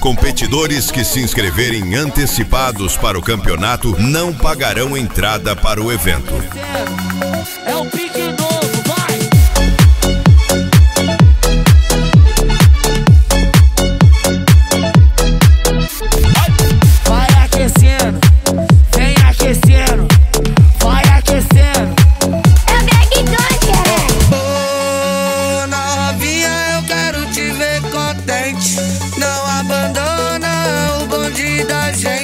Competidores que se inscreverem antecipados para o campeonato não pagarão entrada para o evento. É o pique novo, vai! Vai aquecendo, vem aquecendo, vai aquecendo. É o Backdoor, Ô, novinha, eu quero te ver contente. Não abandona o bonde da gente.